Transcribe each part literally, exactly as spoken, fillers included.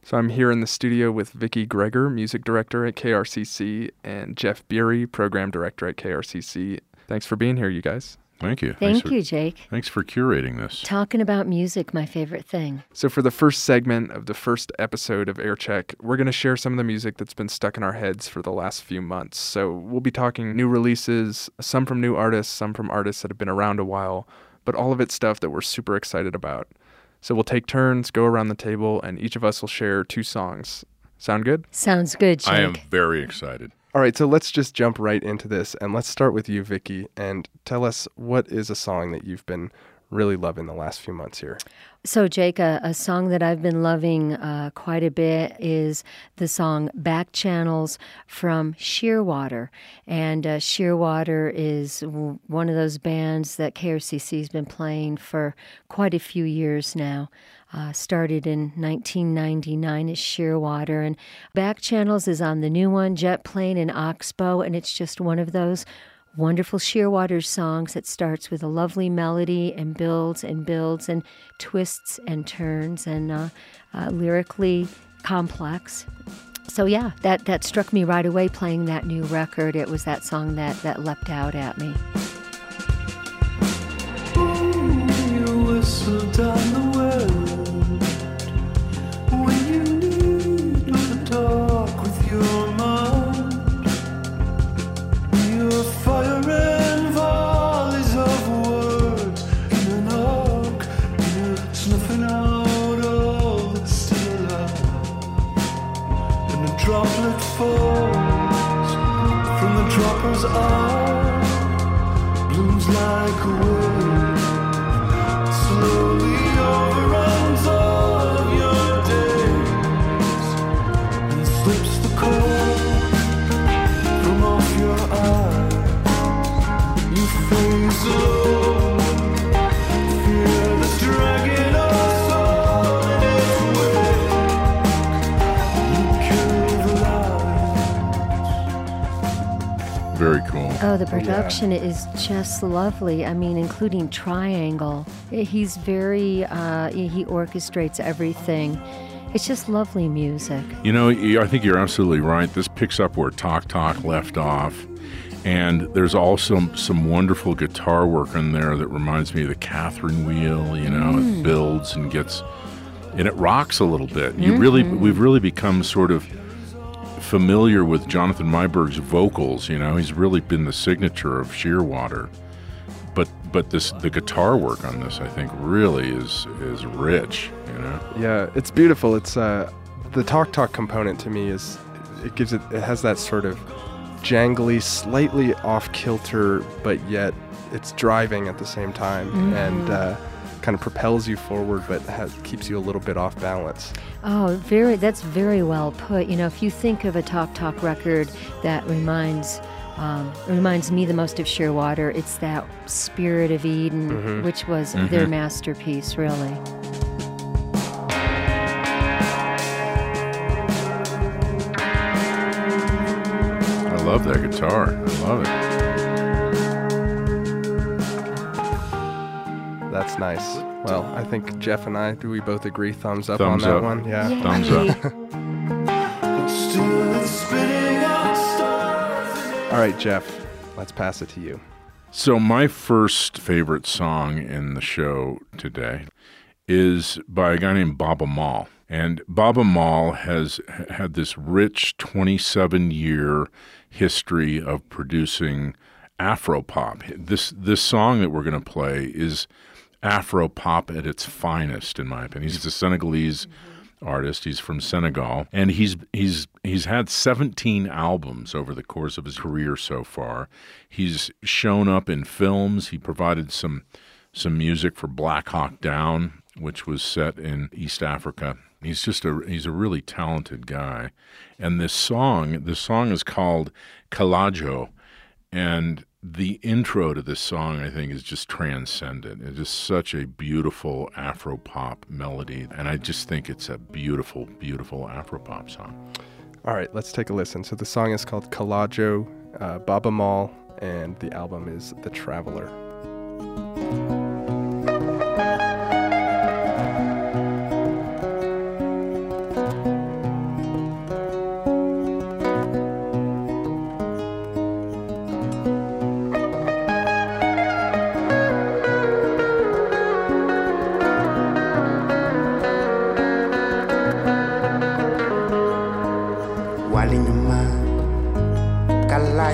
So I'm here in the studio with Vicki Greger, music director at K R C C, and Jeff Beery, program director at K R C C. Thanks for being here, you guys. Thank you. Thank thanks you, for, Jake. Thanks for curating this. Talking about music, my favorite thing. So for the first segment of the first episode of Aircheck, we're going to share some of the music that's been stuck in our heads for the last few months. So we'll be talking new releases, some from new artists, some from artists that have been around a while, but all of it's stuff that we're super excited about. So we'll take turns, go around the table, and each of us will share two songs. Sound good? Sounds good, Jake. I am very excited. All right, so let's just jump right into this, and let's start with you, Vicki, and tell us what is a song that you've been really loving the last few months here. So, Jake, a, a song that I've been loving uh, quite a bit is the song Back Channels from Shearwater. And uh, Shearwater is w- one of those bands that K R C C has been playing for quite a few years now. Uh, started in nineteen ninety-nine as Shearwater. And Back Channels is on the new one, Jet Plane and Oxbow, and it's just one of those wonderful Shearwater songs that starts with a lovely melody and builds and builds and twists and turns and uh, uh, lyrically complex. So yeah, that, that struck me right away playing that new record. It was that song that, that leapt out at me. Ooh, you whistle down the well. When you need to talk with your mind, you're firing volleys of words in an arc. You're snuffing out all that's still alive, and a droplet falls from the dropper's eye, blooms like a wave, slowly overruns all of your days, and slips the cord from off your eye. You phase alone, fear that's dragging us all in its wake. You kill the light. Very cool. Oh, the production is just lovely. I mean, including Triangle. He's very, uh, he orchestrates everything. It's just lovely music. You know, you- I think you're absolutely right. This picks up where Talk Talk left off. And there's also some wonderful guitar work in there that reminds me of the Catherine Wheel. You know, Mm. it builds and gets, and it rocks a little bit. You really, we've really become sort of familiar with Jonathan Myberg's vocals. You know, he's really been the signature of Shearwater. But but this the guitar work on this, I think, really is is rich. You know. Yeah, it's beautiful. It's uh, the Talk Talk component to me is, it gives it, it has that sort of jangly, slightly off-kilter, but yet it's driving at the same time, Mm-hmm. and uh, kind of propels you forward, but has, keeps you a little bit off balance. Oh, very. That's very well put. You know, if you think of a Talk Talk record that reminds um, reminds me the most of Shearwater, it's that Spirit of Eden, Mhm. which was Mhm. their masterpiece, really. I love that guitar. I love it. That's nice. Well, I think Jeff and I, do we both agree? Thumbs up Thumbs on that up. one? Yeah. Yay. Thumbs up. But still it's spitting out stars. All right, Jeff, let's pass it to you. So my first favorite song in the show today is by a guy named Baba Maal. And Baba Maal has h- had this rich twenty-seven year history of producing Afropop. This this song that we're going to play is Afropop at its finest, in my opinion. He's a Senegalese artist. He's from Senegal, and he's he's he's had seventeen albums over the course of his career so far. He's shown up in films. He provided some some music for Black Hawk Down, which was set in East Africa. He's just a he's a really talented guy. And this song, this song is called Kalajo, and the intro to this song, I think, is just transcendent. It is such a beautiful Afro-pop melody, and I just think it's a beautiful, beautiful Afro-pop song. All right, let's take a listen. So the song is called Kalajo, uh, Baba Maal, and the album is The Traveler.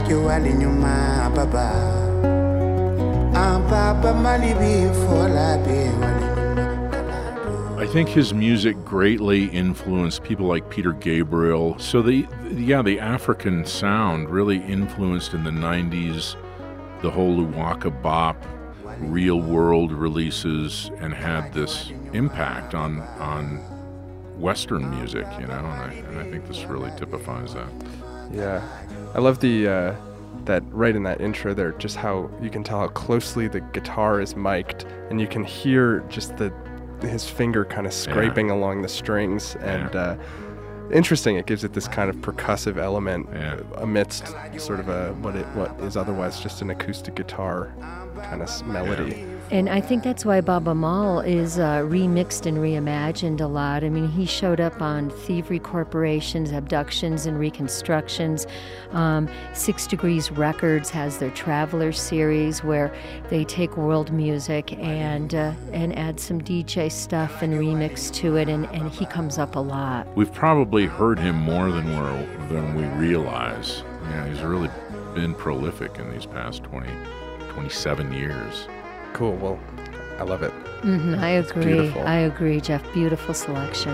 yo wali nyuma baba ah baba malibi fola be wali I think his music greatly influenced people like Peter Gabriel. So the yeah, the African sound really influenced in the nineties the whole Luwaka Bop, real world releases, and had this impact on on Western music, you know, and I, and I think this really typifies that. Yeah, I love the uh, that right in that intro there, just how you can tell how closely the guitar is mic'd, and you can hear just the his finger kind of scraping yeah. along the strings, and yeah. uh, interesting. It gives it this kind of percussive element yeah. amidst sort of a what it what is otherwise just an acoustic guitar kind of melody. Yeah. And I think that's why Baba Mal is uh, remixed and reimagined a lot. I mean, he showed up on Thievery Corporation's Abductions and Reconstructions. Um, Six Degrees Records has their Traveler series where they take world music and uh, and add some D J stuff and remix to it, and, and he comes up a lot. We've probably heard him more than we're than we realize. Yeah, he's really been prolific in these past twenty, twenty-seven years. Cool. Well, I love it. Mm-hmm, I agree. Beautiful. I agree, Jeff. Beautiful selection.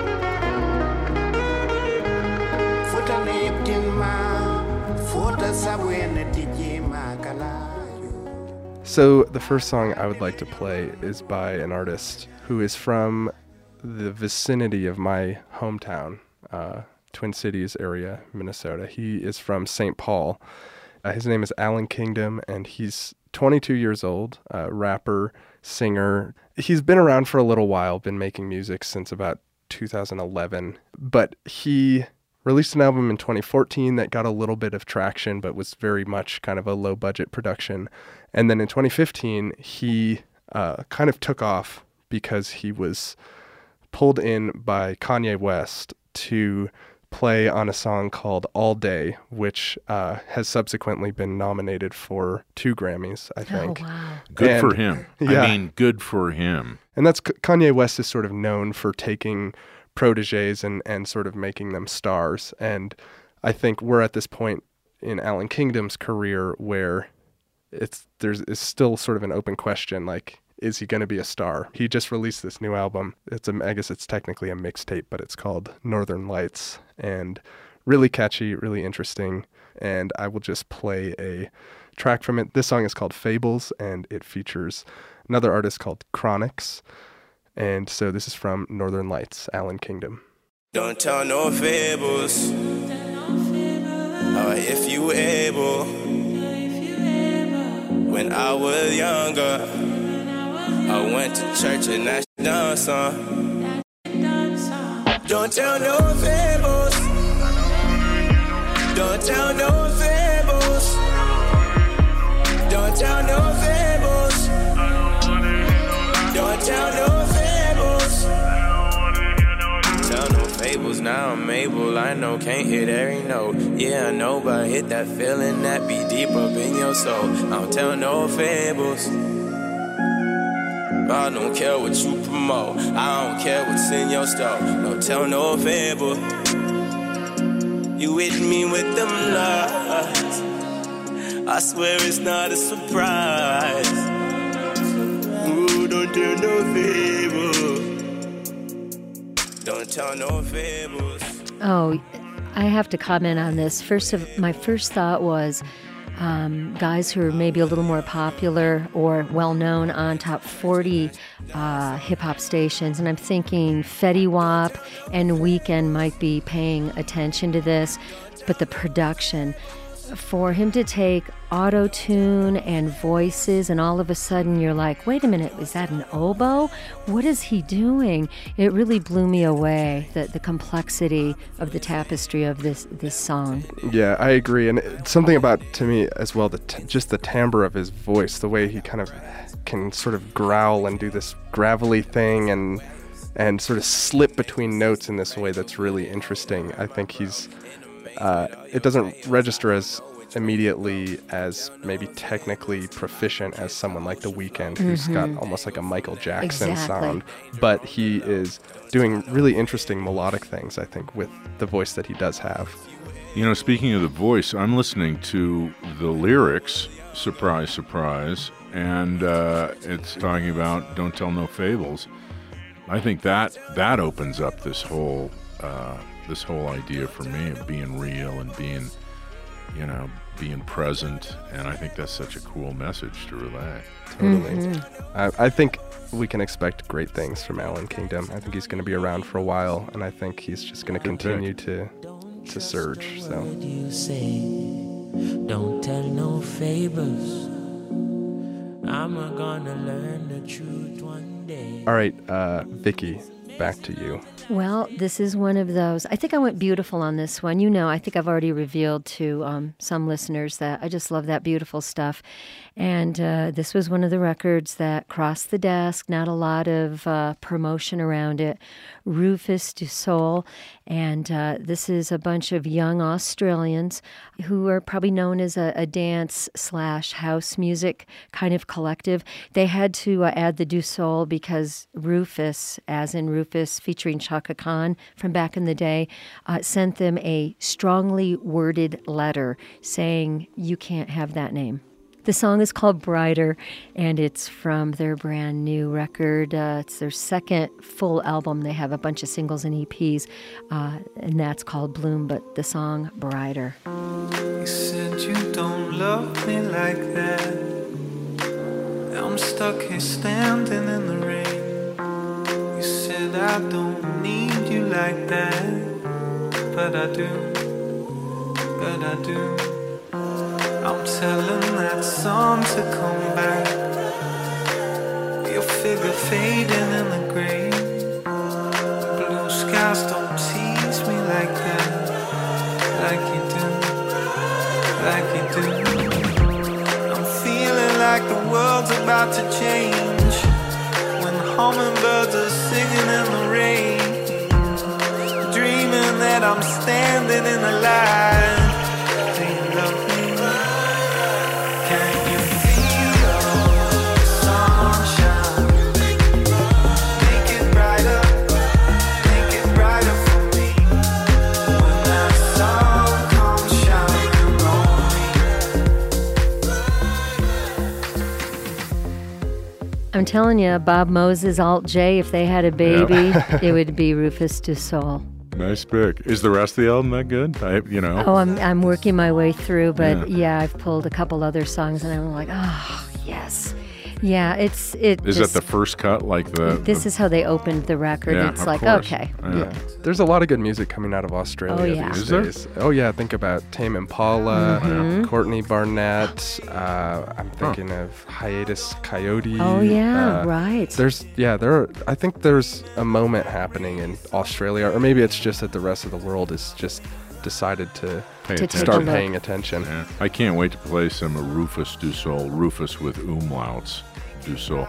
So the first song I would like to play is by an artist who is from the vicinity of my hometown, uh, Twin Cities area, Minnesota. He is from Saint Paul. Uh, his name is Alan Kingdom, and he's twenty-two years old, uh, rapper, singer. He's been around for a little while, been making music since about two thousand eleven, but he released an album in twenty fourteen that got a little bit of traction, but was very much kind of a low-budget production. And then in twenty fifteen, he uh, kind of took off because he was pulled in by Kanye West to play on a song called All Day, which uh, has subsequently been nominated for two Grammys, I think. Oh, wow. Good And- for him. yeah. I mean, good for him. And that's Kanye West is sort of known for taking proteges and, and sort of making them stars. And I think we're at this point in Alan Kingdom's career where it's there's it's still sort of an open question, like, is he going to be a star? He just released this new album. It's a, I guess it's technically a mixtape, but it's called Northern Lights, and really catchy, really interesting. And I will just play a track from it. This song is called Fables, and it features another artist called Chronix. And so this is from Northern Lights, Alan Kingdom. Don't tell no fables, or if you able. When I was younger, I went to church and I danced on. Don't tell no fables. Don't tell no fables. Don't tell no fables. Don't tell no fables. Tell no fables, now I'm able. I know, can't hit every note. Yeah, I know, but hit that feeling that be deep up in your soul. I don't tell no fables. I don't care what you promote. I don't care what's in your store. Don't tell no fable. You with me with them lies. I swear it's not a surprise. Ooh, don't tell no fable. Don't tell no fables. Oh, I have to comment on this. First of my first thought was um, guys who are maybe a little more popular or well-known on top forty uh, hip-hop stations. And I'm thinking Fetty Wap and Weeknd might be paying attention to this. But the production, for him to take auto-tune and voices, and all of a sudden you're like, wait a minute, is that an oboe? What is he doing? It really blew me away, the, the complexity of the tapestry of this, this song. Yeah, I agree. And it's something about, to me as well, the t- just the timbre of his voice, the way he kind of can sort of growl and do this gravelly thing and and sort of slip between notes in this way that's really interesting. I think he's, uh, it doesn't register as immediately as maybe technically proficient as someone like The Weeknd, who's got almost like a Michael Jackson Exactly. sound, but he is doing really interesting melodic things, I think, with the voice that he does have. You know, speaking of the voice, I'm listening to the lyrics, surprise, surprise, and uh, it's talking about don't tell no fables. I think that that opens up this whole uh, this whole idea for me of being real and being, you know, being present, and I think that's such a cool message to relay. Totally. Mm-hmm. I, I think we can expect great things from Alan Kingdom. I think he's going to be around for a while, and I think he's just going to continue to to surge. So. What you say? Don't tell no fables. I'm gonna learn the truth one day. All right, uh, Vicky, back to you. Well, this is one of those. I think I went beautiful on this one. You know, I think I've already revealed to um, some listeners that I just love that beautiful stuff. And uh, this was one of the records that crossed the desk, not a lot of uh, promotion around it. Rufus Du Sol. And uh, this is a bunch of young Australians who are probably known as a, a dance slash house music kind of collective. They had to uh, add the Du Sol because Rufus, as in Rufus featuring Chaka Khan from back in the day, uh, sent them a strongly worded letter saying, you can't have that name. The song is called Brighter, and it's from their brand new record. Uh, it's their second full album. They have a bunch of singles and E Ps, uh, and that's called Bloom, but the song Brighter. You said you don't love me like that. I'm stuck here standing in the rain. You said I don't need you like that, but I do, but I do. I'm telling that sun to come back. Your figure fading in the gray. Blue skies don't tease me like that, like you do, like you do. I'm feeling like the world's about to change when hummingbirds are singing in the rain. Dreaming that I'm standing in the light. Do you love me? I'm telling you, Bob Moses, Alt J, if they had a baby, yep. It would be Rufus Du Sol. Nice pick. Is the rest of the album that good? I, you know. Oh, I'm I'm working my way through, but yeah, yeah I've pulled a couple other songs, and I'm like, oh, yes. Yeah, it's it. Is just, that the first cut? Like the. This the, is how they opened the record. Yeah, it's like course. okay. Yeah. Yeah, there's a lot of good music coming out of Australia Oh, yeah. these Is there? days. Oh yeah, think about Tame Impala, Mhm. Courtney Barnett. Uh, I'm thinking of Hiatus Coyote. Oh yeah, uh, right. There's yeah, there. Are, I think there's a moment happening in Australia, or maybe it's just that the rest of the world is just decided to Pay To attention. take a start look. paying attention. Yeah. I can't wait to play some Rufus Du Sol, Rufus with umlauts, Du Sol.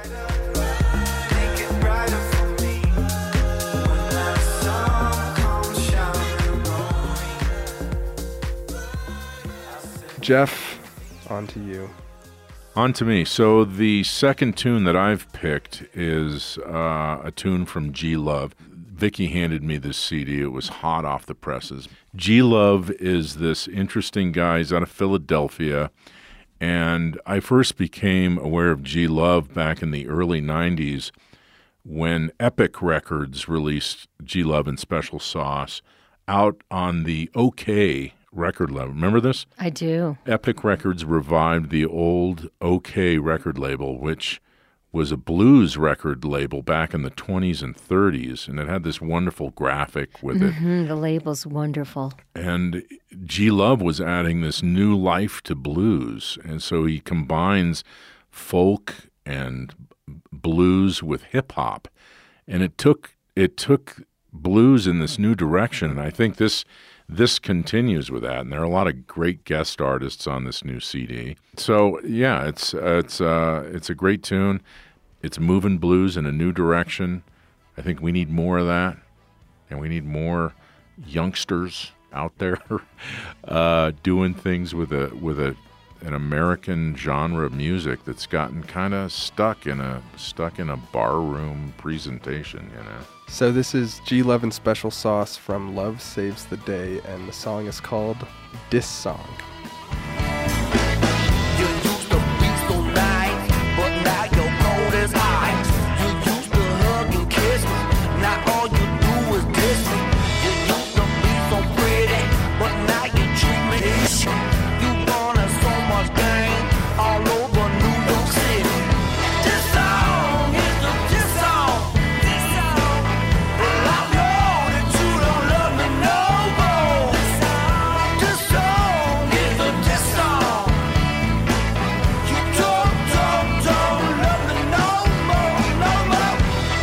Jeff, on to you. On to me. So the second tune that I've picked is uh, a tune from G Love. Vicky handed me this C D. It was hot off the presses. G Love is this interesting guy. He's out of Philadelphia. And I first became aware of G Love back in the early nineties when Epic Records released G Love and Special Sauce out on the OK record label. Remember this? I do. Epic Records revived the old OK record label, which was a blues record label back in the twenties and thirties, and it had this wonderful graphic with it. Mm, the label's wonderful. And G Love was adding this new life to blues, and so he combines folk and blues with hip hop, and it took it took blues in this new direction. And I think this this continues with that. And there are a lot of great guest artists on this new C D. So yeah, it's uh, it's uh, it's a great tune. It's moving blues in a new direction. I think we need more of that, and we need more youngsters out there uh, doing things with a with a an American genre of music that's gotten kind of stuck in a stuck in a barroom presentation, you know. So this is G Love and Special Sauce from Love Saves the Day, and the song is called Diss Song. You used to be so nice, but now your cold as ice. You used to hug and kiss me, now all you do is diss me. You used to be so pretty, but now you treat me as shit. You wanted so much game all over New York City. This song is the diss song. This song. Well, I know that you don't love me no more. This song is the diss song. You don't, don't, don't love me no more, no more.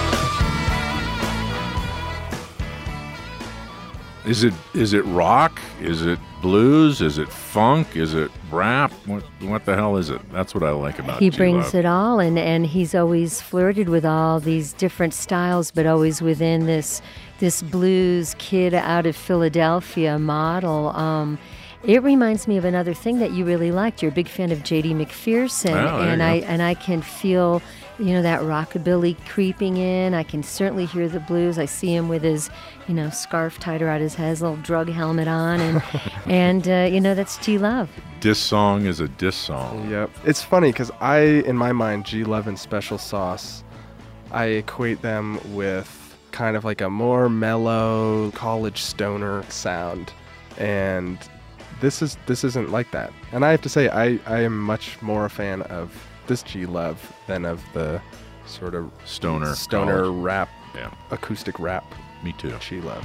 Is it is it rock? Is it blues? Is it funk? Is it rap? What what the hell is it? That's what I like about He G brings Love. it all, and, and he's always flirted with all these different styles, but always within this this blues kid out of Philadelphia model. Um, it reminds me of another thing that you really liked. You're a big fan of J D McPherson, Oh, there and you I go. and I can feel, you know, that rockabilly creeping in. I can certainly hear the blues. I see him with his, you know, scarf tied around his head, his little drug helmet on, and and uh, you know, that's G Love. Diss song is a diss song. Yep. It's funny because I, in my mind, G Love and Special Sauce, I equate them with kind of like a more mellow college stoner sound, and this is this isn't like that. And I have to say, I, I am much more a fan of this G Love than of the sort of Stoner. stoner college. rap, Yeah, acoustic rap me too. G Love.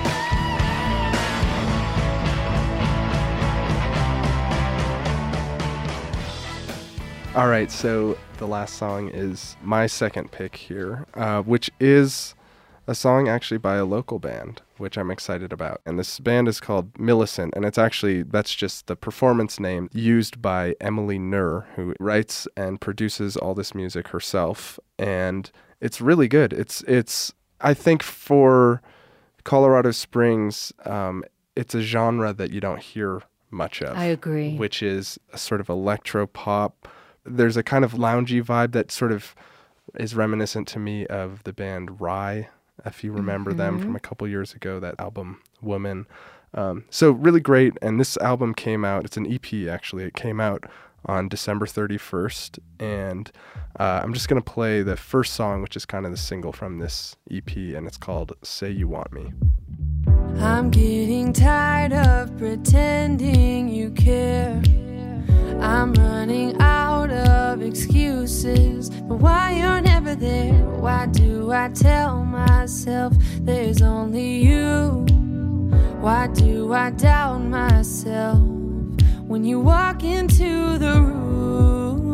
All right, so the last song is my second pick here, uh, which is a song actually by a local band, which I'm excited about. And this band is called Millicent, and it's actually, that's just the performance name used by Emily Nur, who writes and produces all this music herself. And it's really good. It's, it's I think for Colorado Springs, um, it's a genre that you don't hear much of. I agree. Which is a sort of electro pop. There's a kind of loungy vibe that sort of is reminiscent to me of the band Rye, if you remember Mm-hmm. them from a couple years ago, that album Woman. Um, so really great. And this album came out, it's an E P actually. It came out on December thirty-first. And uh, I'm just going to play the first song, which is kind of the single from this E P, and it's called Say You Want Me. I'm getting tired of pretending you care. I'm running out of excuses, but why you're never there? Why do I tell myself there's only you? Why do I doubt myself when you walk into the room?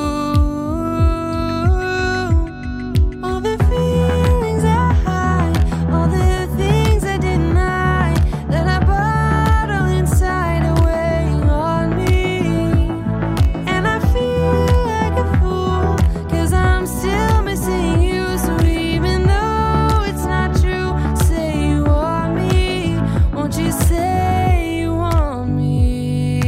All the feelings I hide, all the things I deny, that I bottle inside are weighing on me. And I feel like a fool, 'cause I'm still missing you. So even though it's not true, say you want me. Won't you say you want me?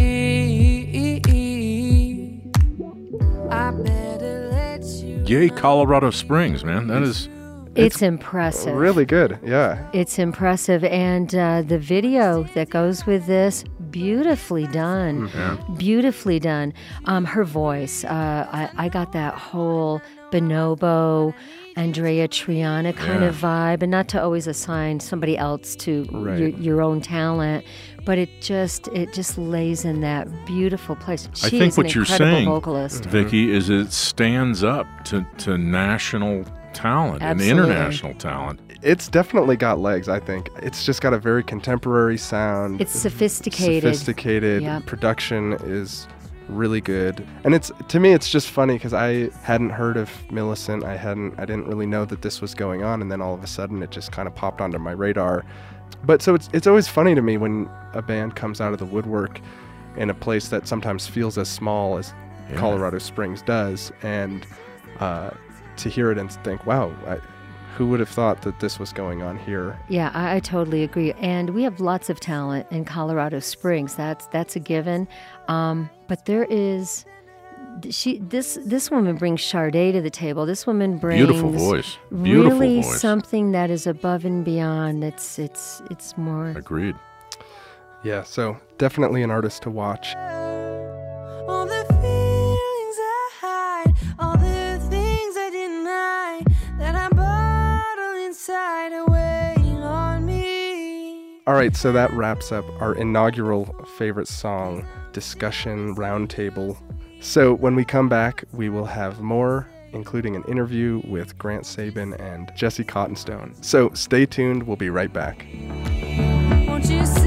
I better let you. Yay, Colorado Springs, man. That is It's, impressive. Really good, yeah. It's impressive. And uh, the video that goes with this, beautifully done. Beautifully done. Um, her voice, uh, I, I got that whole Bonobo, Andrea Triana kind Yeah. of vibe. And not to always assign somebody else to Right. your, your own talent, but it just it just lays in that beautiful place. She I think is an what you're incredible saying, vocalist. Vicky, is it stands up to, to national talent Absolutely. and international talent. It's definitely got legs, I think. It's just got a very contemporary sound. It's sophisticated. Sophisticated. Yeah. Production is really good. And it's, to me, it's just funny because I hadn't heard of Millicent. I hadn't, I didn't really know that this was going on. And then all of a sudden it just kind of popped onto my radar. But so it's, it's always funny to me when a band comes out of the woodwork in a place that sometimes feels as small as Yeah. Colorado Springs does. And, uh, to hear it and think, wow, I, who would have thought that this was going on here? Yeah, I, I totally agree. And we have lots of talent in Colorado Springs. That's that's a given. Um, but there is she this this woman brings Sade to the table. This woman brings Beautiful voice. Beautiful really voice. something that is above and beyond. It's it's it's more. Agreed. Yeah, so definitely an artist to watch. All the feelings I hide, all the things I deny, that I bottle inside are weighing on me. All right, so that wraps up our inaugural favorite song discussion roundtable. So when we come back, we will have more, including an interview with Grant Sabin and Jesse Cottonstone. So stay tuned. We'll be right back. Won't you